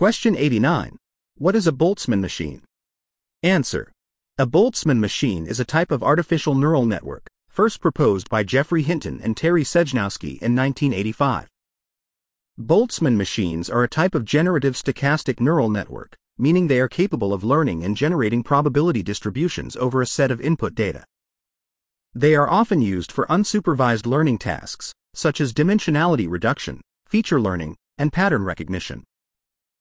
Question 89. What is a Boltzmann machine? Answer. A Boltzmann machine is a type of artificial neural network, first proposed by Geoffrey Hinton and Terry Sejnowski in 1985. Boltzmann machines are a type of generative stochastic neural network, meaning they are capable of learning and generating probability distributions over a set of input data. They are often used for unsupervised learning tasks, such as dimensionality reduction, feature learning, and pattern recognition.